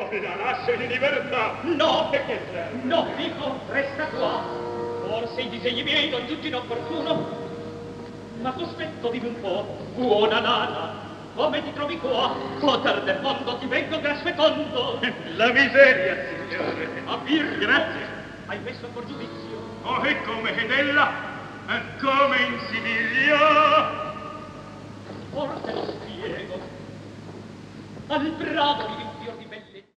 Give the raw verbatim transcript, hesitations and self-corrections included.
No, la lascia in libertà. No, E che c'è? no, dico, resta qua. Forse i disegni miei non giunti inopportuno, ma cospetto di un po', buona nana, come ti trovi qua? Poter del mondo ti vengo gran fecondo. La miseria, signore. A bir, grazie. Hai messo por giudizio. Oh, e come ed ella? E come in Siviglia? Ora te lo spiego. Al bravo di